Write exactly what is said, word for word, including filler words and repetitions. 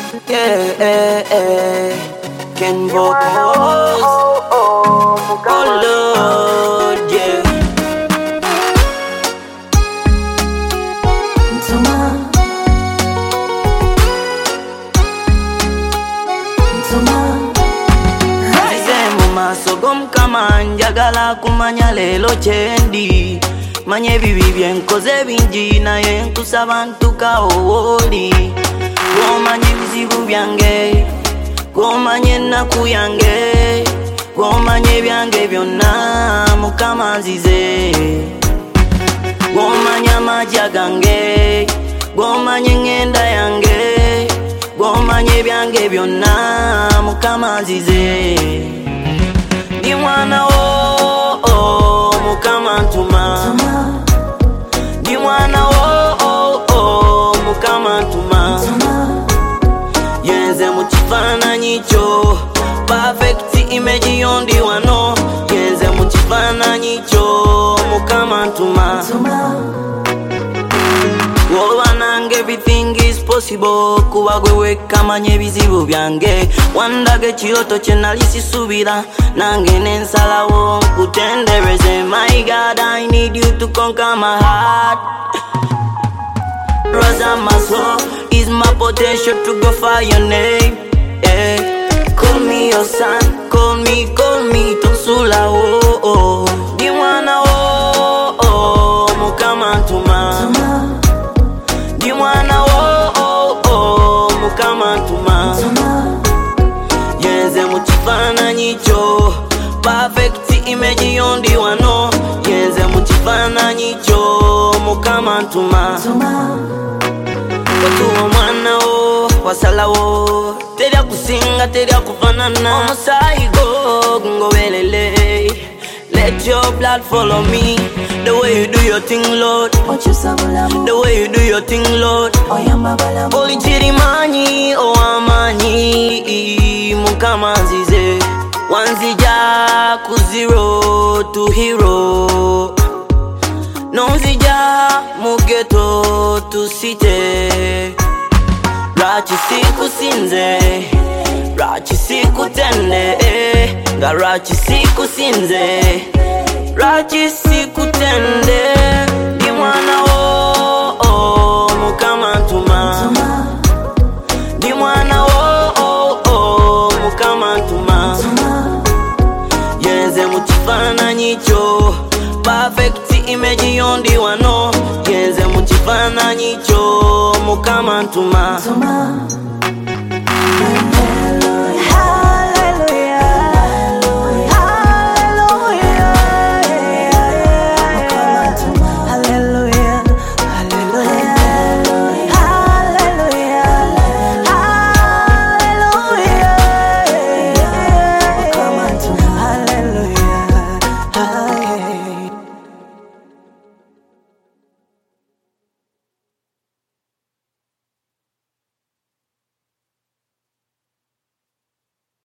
Yeah, eh, eh. Ken vocals. Oh Lord, yeah. Ntoma, Ntoma. Nze maso g'Omukama njagala kumanya leero kyendi. Manye ebibi byenkoze bingi naye nkusaba ntuuka wooli. Gw'omanya ebizibu byange, gw'omanya ennaku yange, gw'omanya ebyange byonna Mukama nzize. Gw'omanya amagya gange, gw'omanya engenda yange, gw'omanya ebyange byonna Mukama nzize. Ndi mwana wo oh, Mukama ntuma, ndi mwana wo oh, oh, Mukama ntuma. Yenze mu kifaananyi kyo, perfect image yondi wano. Yenze mu kifaananyi kyo, Mukama ntuma. Woba nange everything is possible, kuba gwe wekka manya ebizibu byange. Wandaga ekiroto kye nali sisubira, nange nensalawo nkutendereze. My God, I need you to conquer my heart. Rosa my soul is my potential to go for your name. Eh. Call me your son, call me, call me Tonsula. Oh, oh. Di mwana wo oh, Mukama ntuma. Di mwana wo oh, oh, Mukama ntuma. Yenze mu kifaananyi kyo, perfect image yondi wano. Yenze mu kifaananyi kyo, Mukama ntuma. Watu omwana wo wasalawo, terya kusinga terya kufanana. Omusaayi go gungobelele. Let your blood follow me. The way you do your thing, Lord. The way you do your thing, Lord. Oli chirimanyi owamanyi Mukama nzize. Wanzija ku zero to hero. Nonzija mu ghetto to city. Rachi siku sinze, rachi siku tende, nga rachi siku sinze, rachi siku tende. Di mwana wo oh, Mukama ntuma. Di mwana wo oh, oh, Mukama ntuma. Yenze mu kifaananyi kyo, perfect image yondi wano. Yenze mu kifaananyi kyo, Mukama ntuma.